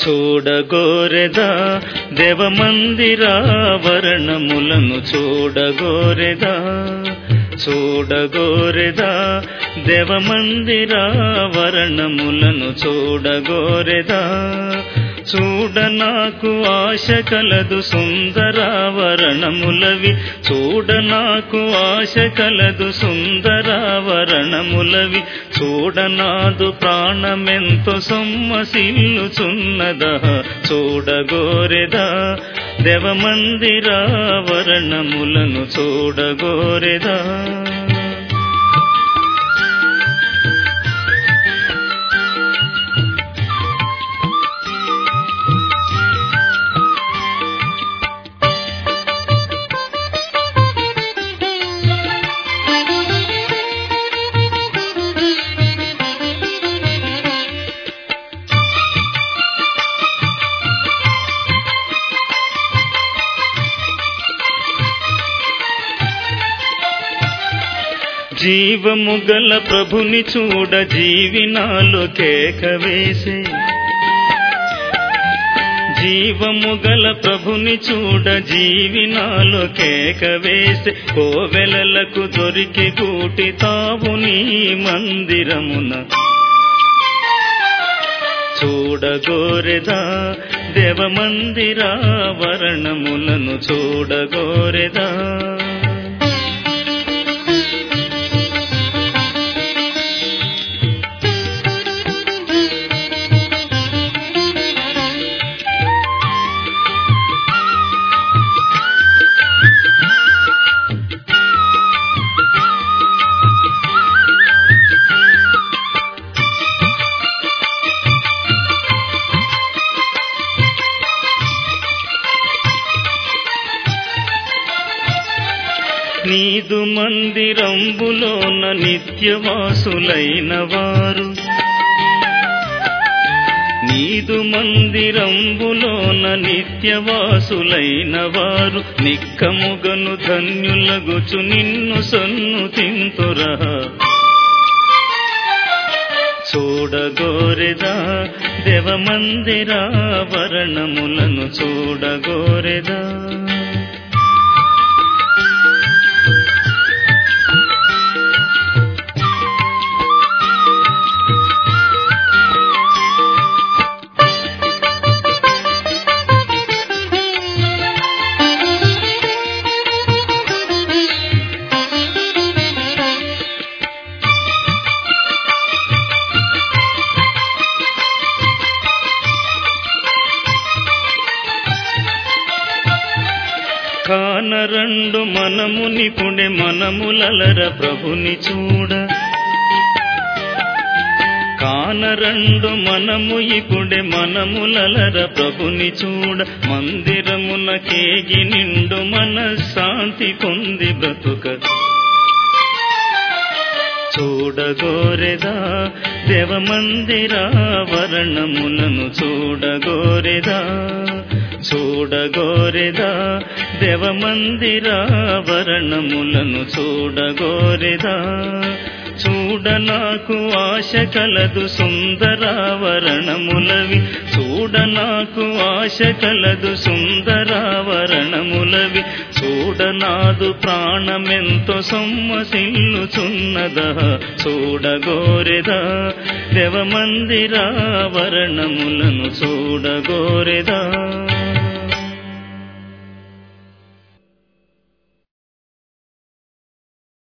చూడగోరెదా దేవమందిరావరణములను చూడగోరెదా చూడగోరెదా దేవమందిరావరణములను చూడగోరెదా చూడ నాకు ఆశ కలదు సుందరావరణములవి చూడ నాకు ఆశ కలదు సుందరావరణములవి చూడనాదు ప్రాణమెంతో సొమ్మసిల్లుచున్నదా చూడగోరెదా దేవమందిరావరణములను చూడగోరెదా జీవము గల ప్రభుని చూడ జీవినాలో కేక వేసే జీవము గల ప్రభుని చూడ జీవినాలో కేక వేసే కోవెలలకు దొరికి గూటి తావు నీ మందిరమున చూడగోరెదా దేవమందిరావరణములను చూడగోరెదా నీదు మందిరంబులోన నిత్యవాసులైన వారు నీదు మందిరంబులోన నిత్యవాసులైన వారు నిక్కముగను ధన్యులగుచు నిన్ను సన్నుతింతురా చూడగోరెదా దేవమందిరావరణములను చూడగోరెదా కానరండు మనమునిపుడే మనములలర ప్రభుని చూడ కానరండు మనము ఇప్పుడే మనములలర ప్రభుని చూడ మందిరమున కేగి నిండు మనశ్శాంతి పొంది బ్రతుక చూడగోరెదా దేవమందిరావరణములను చూడగోరెదా చూడగోరెదా దేవమందిరావరణములను చూడగోరెదా చూడ నాకు ఆశ కలదు సుందరావరణములవి చూడ నాకు ఆశ కలదు సుందరావరణములవి చూడనాదు ప్రాణమెంతో సొమ్మసిల్లుచున్నదా చూడగోరెదా దేవమందిరావరణములను చూడగోరెదా